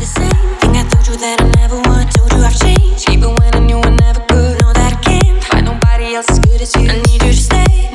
the same. Think I told you that I never would. Told you I've changed, even when I knew I never could. Know that I can't find nobody else as good as you. I need you to stay.